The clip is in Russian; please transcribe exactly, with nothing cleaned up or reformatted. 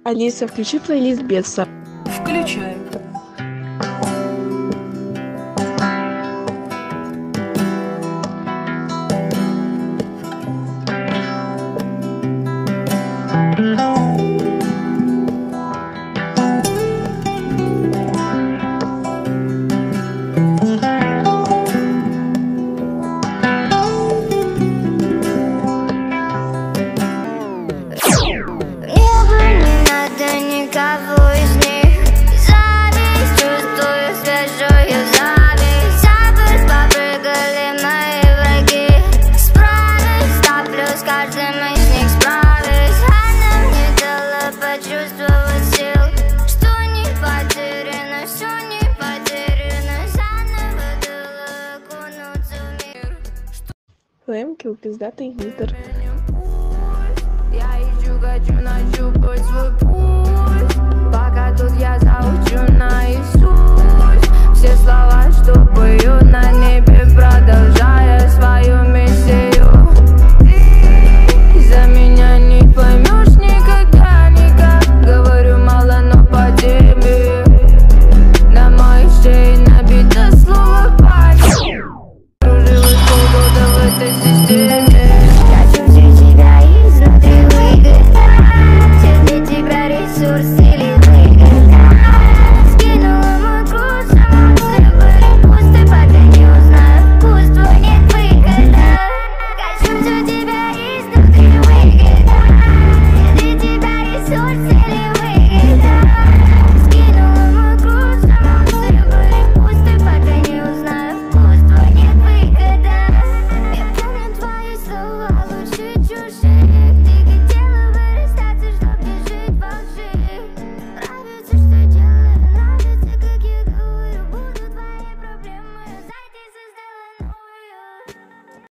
Алиса, включи плейлист Беса. Включаю. Никого из них зависть, чувствую свежую зависть. Забыть попрыгали мои враги. Справись, топлю с каждым из них справись. Она мне дала почувствовать сил, что не потеряно, все не потеряно. Заново дала окунуться в мир. Лэмкил, пиздатый гитар. Я ищу, хочу нащупать свой